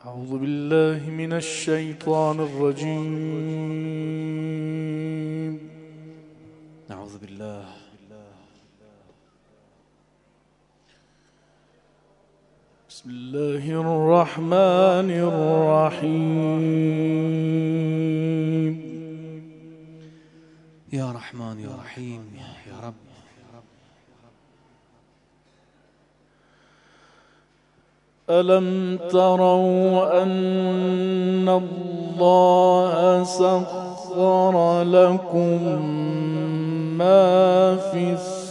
أعوذ بالله من الشيطان الرجيم. أعوذ بالله. بسم الله الرحمن الرحيم. يا رحمن يا رحيم يا رب. ألم تروا أن الله سخر لكم ما في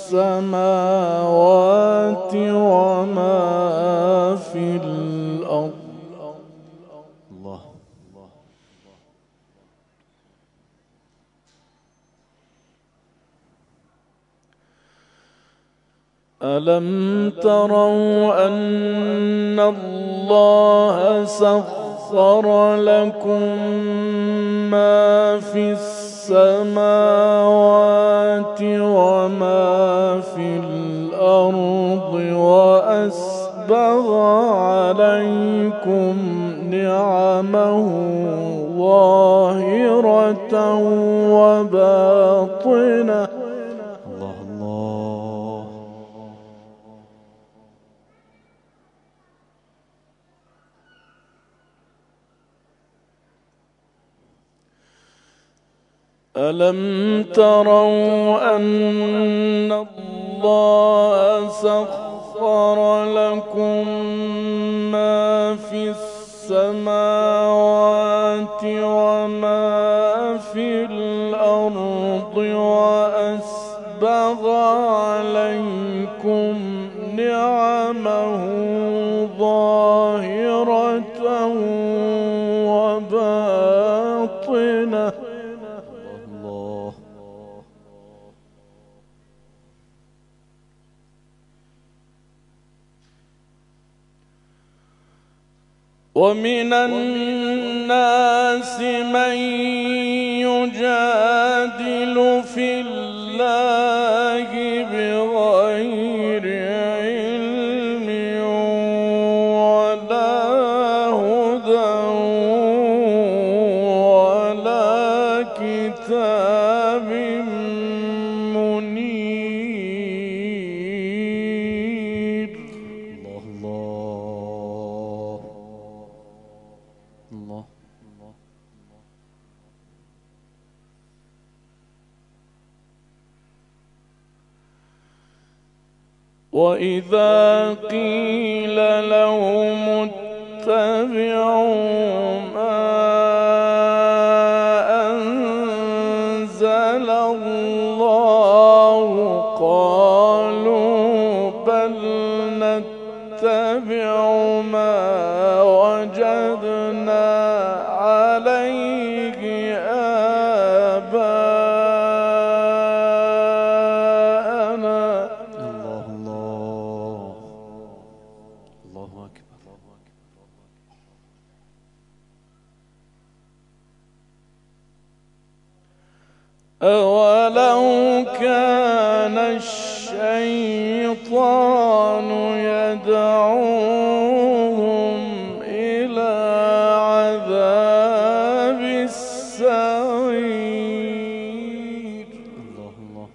السماوات وما في الأرض؟ الله. ألم تروا أن الله سخر لكم ما في السماوات وما في الأرض وأسبغ عليكم نعمه ظاهرة وباطنة. الله الله. ألم تروا أن الله سخر لكم ما في السماوات وما في الأرض وأسبغ عليكم نعمه ظاهرة وباطنة. الله. ومن الناس من يجادل في الله بغير علم ولا هدى ولا كتاب منير. الله الله. الله. وإذا قيل لهم اتبعوا ما أنزل الله قالوا بل نتبع ما وجدنا عليه آباءنا. الله الله. الله أكبر. أولو كان الشيطان يدعوهم إلى عذاب السعير. الله الله.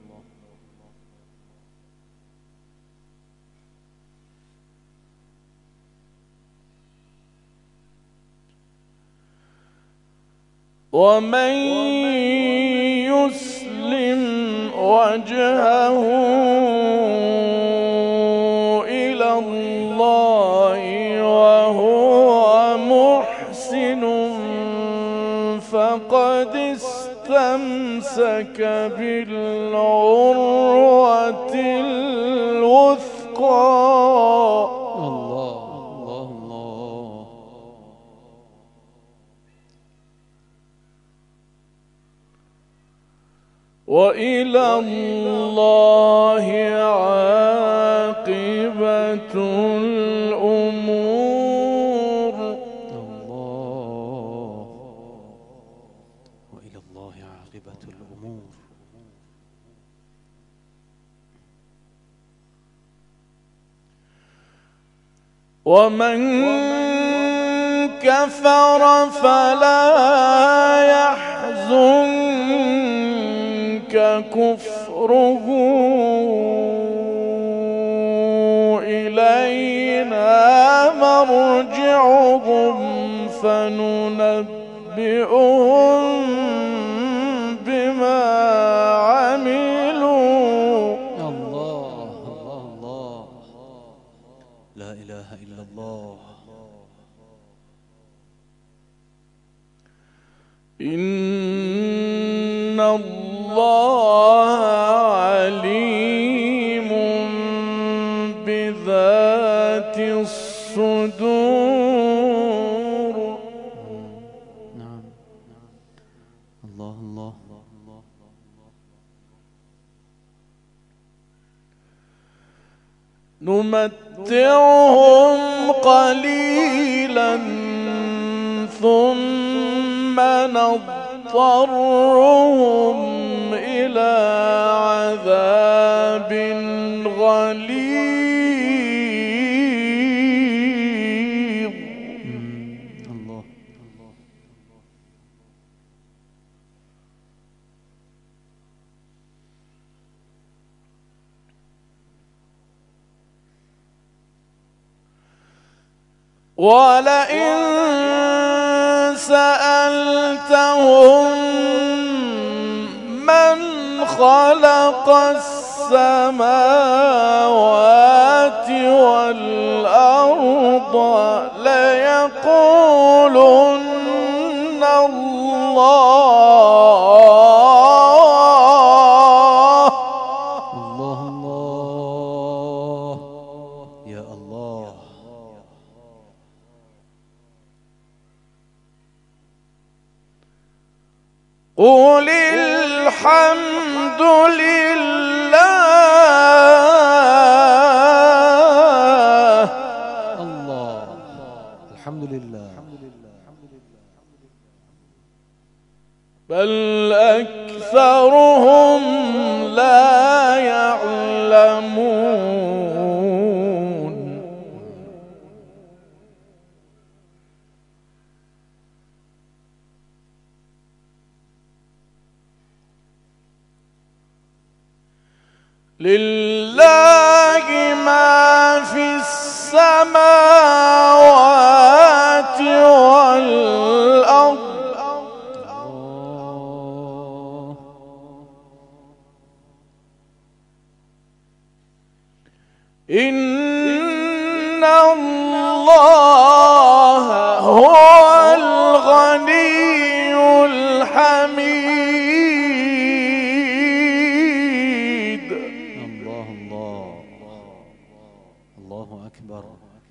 ومن يسلم وجهه إلى الله وهو محسن فقد استمسك بالعروة الوثقى. الله الله الله. وإلى الله عاقبة الأمور. الله. وإلى الله عاقبة الأمور. ومن كفر فلا يحزنك كفره إلينا مرجعهم فننبئهم بما عملوا. الله الله الله، لا إله إلا الله. إن الله عليم بذات الصدور. نعم، الله الله. نمتعهم قليلا ثم نضطرهم إلى عذاب غليظ. الله. ولئن سألتهم من خلق السماوات والأرض ليقولن الله. الله الله، يا الله. قل الحمد لله. الله، الحمد لله. بل أكثرهم لا يعلمون. لله ما في السماوات والأرض. إن الله هو الغني الحميد. الله الله، الله أكبر.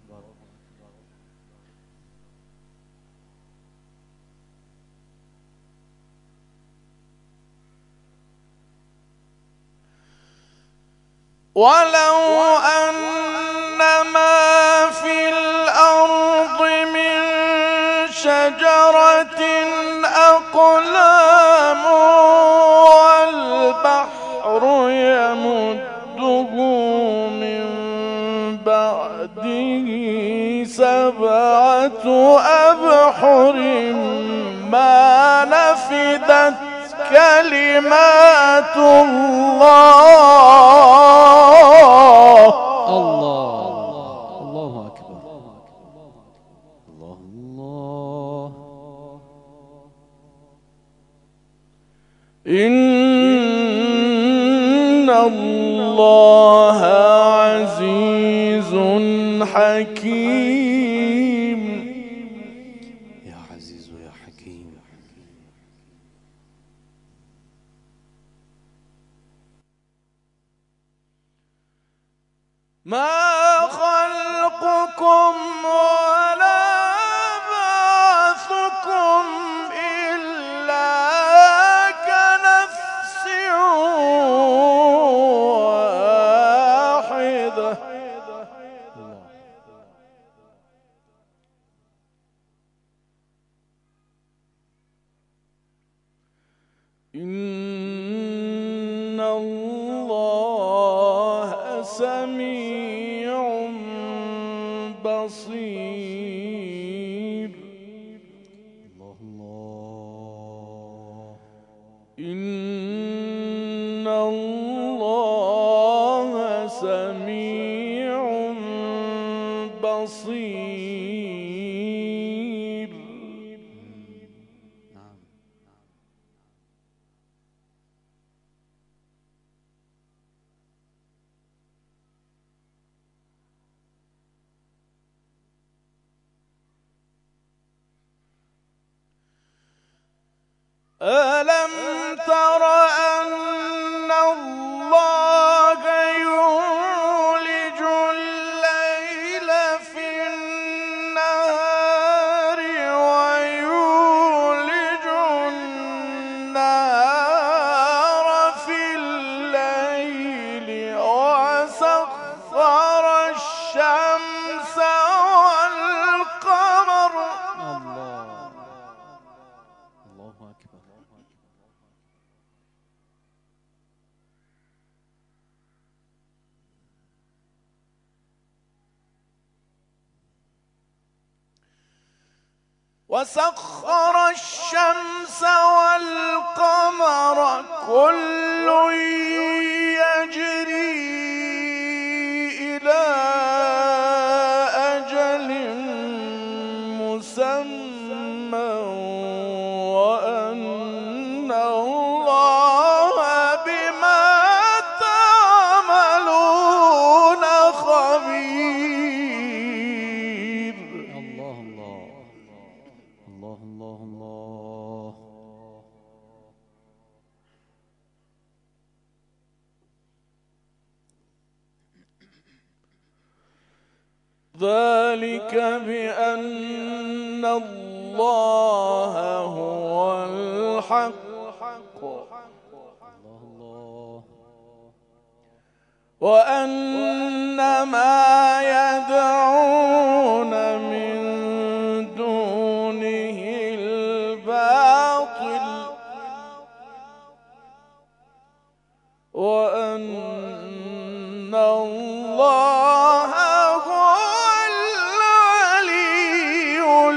ولو أن ما في الأرض من شجرة أقلام والبحر يمده من بعده 7 أبحر ما نفدت كلمات الله. الله الله أكبر. الله الله. إن الله عزيز حكيم. يا عزيز يا حكيم. ما خلقكم ولا بعثكم إلا كنفس واحدة. إن الله سميع بصير. ألم تر أن الله يولج الليل في النهار ويولج النهار في الليل وسخر الشمس والقمر. الله أكبر. وسخر الشمس والقمر كل يجري إلى أجل مسمى وأن الله بما تعملون خبير. الله الله الله الله الله. ذلك بأن الله هو الحق الله وأن ما يدعون من دونه الباطل وأن الله هو العلي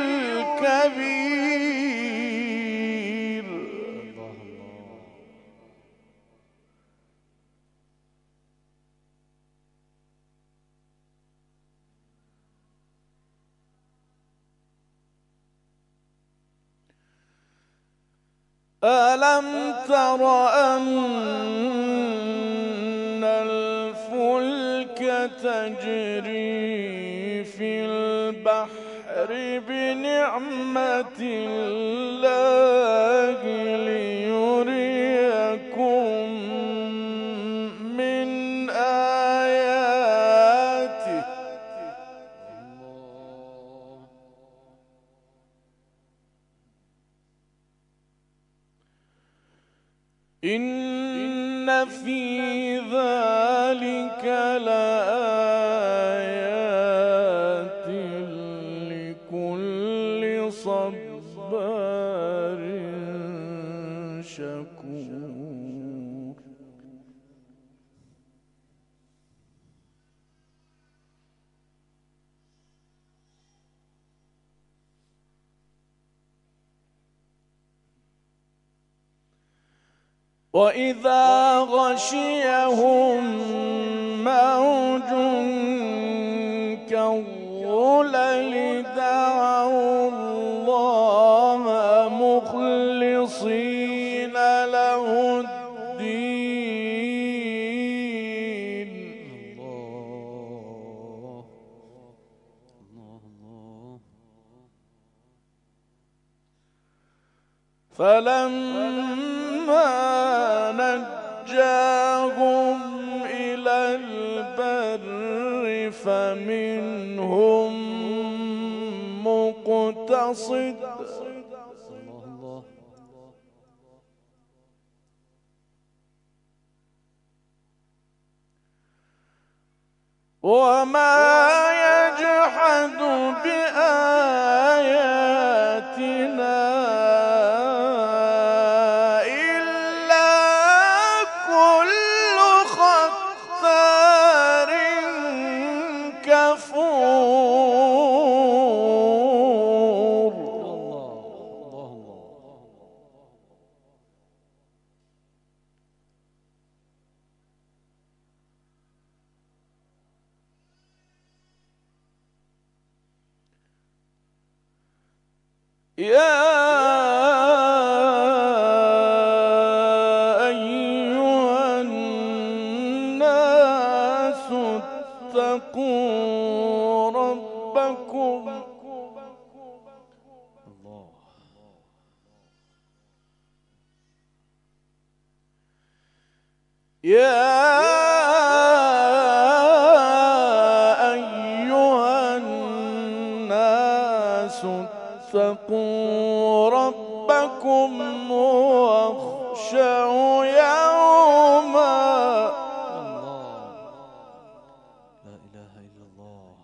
الكبير. ألم تر أن الفلك تجري في البحر بنعمة الله ليريكم من آياته إن في ذلك لآيات لكل صبار شكور. وإذا غشيهم موج كالظلل دعوا الله مخلصين له الدين فلما نجاهم إلى البر فمنهم مقتصد وما يجحد بآياتنا إلا كل ختار كفور. يا أيها الناس اتقوا ربكم يا أيها الناس اتقوا ربكم واخشوا يوما الله، لا إله إلا الله.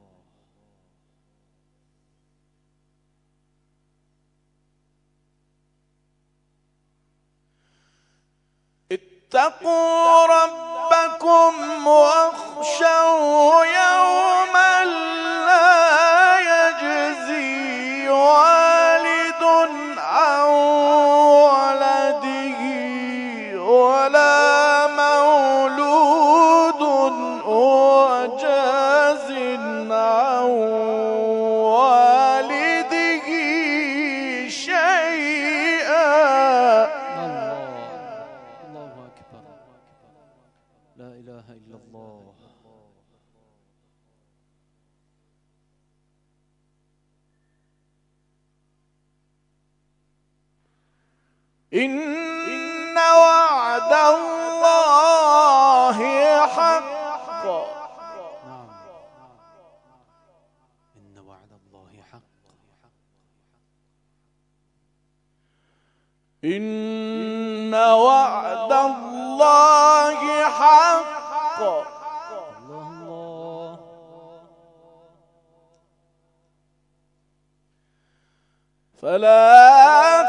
اتقوا ربكم واخشوا يوما لا يجزي والد عن ولده ولا مولود هو جاز عن والده شيئا. الله أكبر، لا إله إلا الله. إن وعد الله حق. نعم، إن وعد الله حق. إن وعد الله حق. الله الله. فلا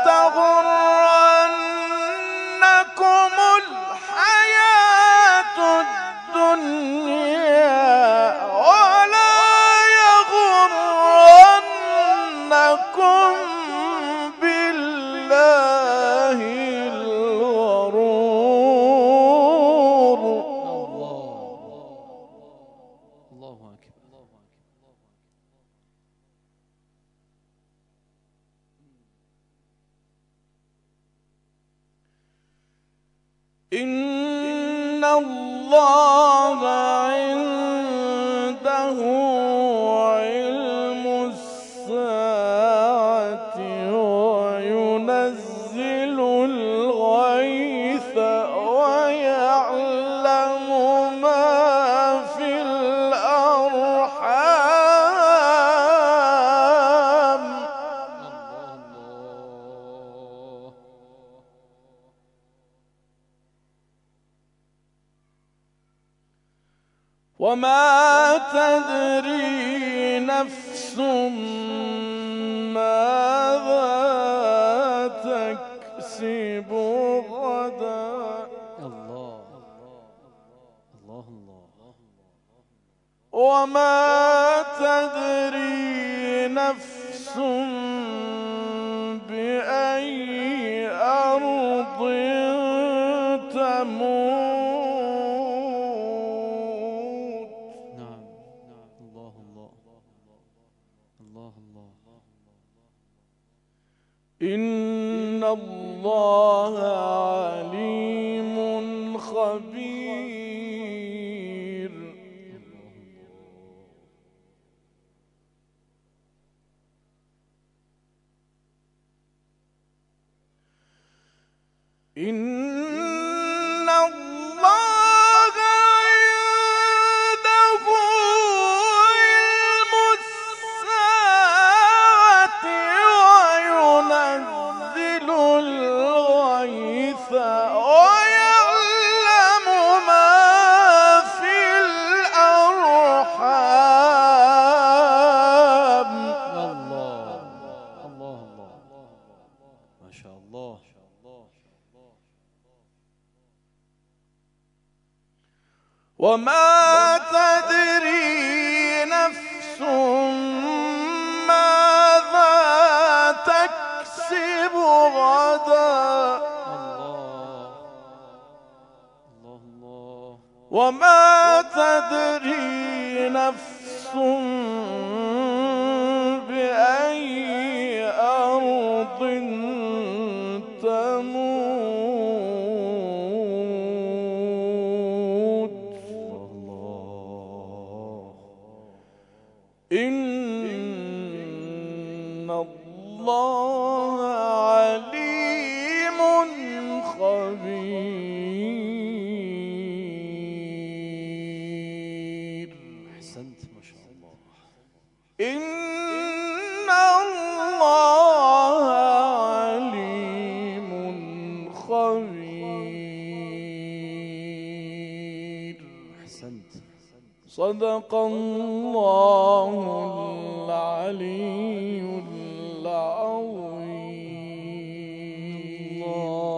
تغرنكم الحياة الدنيا ولا يغرنكم بالله الغرور. الله أكبر. إن الله عنده علم الساعة وينزل الغيث ويعلم ما في الأرحام. وما تدري نفس ماذا تكسب غدا. الله الله الله. وما تدري نفس بأي أرض تموت. نعم، الله الله الله الله. إن الله عليم خبير. إن الله عنده علم الساعة وينزل الغيث ويعلم ما في الأرحام. الله الله الله. ما شاء الله. وما تدري نفس ماذا تكسب غدا. الله الله. وما تدري نفس بأي أرض تموت. إن الله عليم خبير. صدق الله العلي العظيم.